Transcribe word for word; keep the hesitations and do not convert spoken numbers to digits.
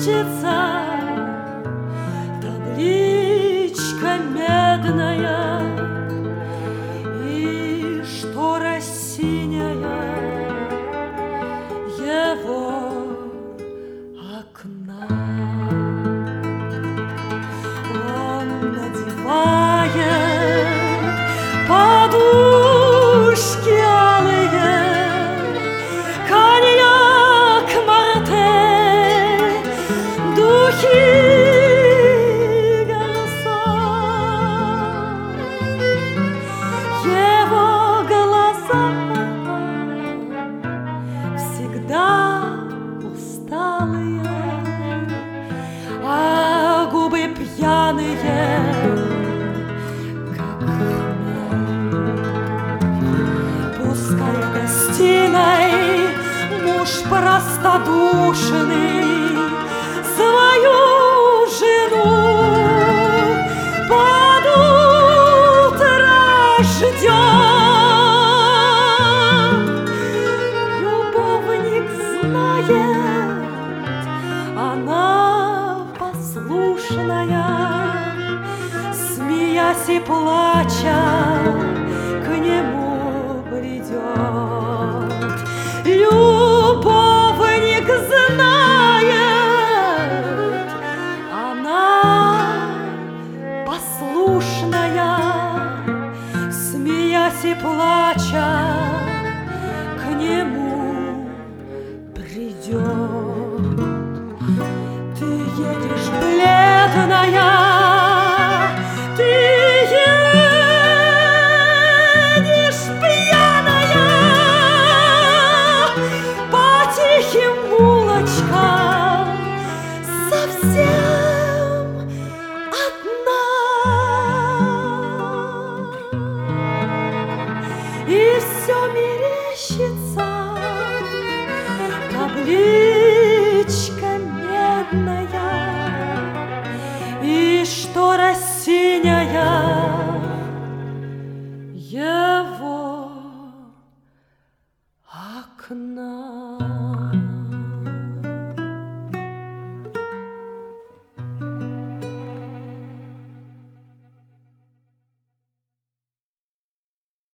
мерещится табличка медная, и штора синяя его окна. Он надевает подушки алые, коньяк Мартель, духи Версаль. Его глаза всегда усталые, а губы пьяные, как хмель. Пускай в гостиной муж простодушный свою жену под утро ждет. Любовник знает, она послушная, смеясь и плача, к нему придет. Любовник знает, она послушная, смеясь и плача, к нему придет. Ты едешь бледная, ты едешь пьяная по тихим улочкам, совсем одна. И все мерещится табличка медная, и штора синяя его окна.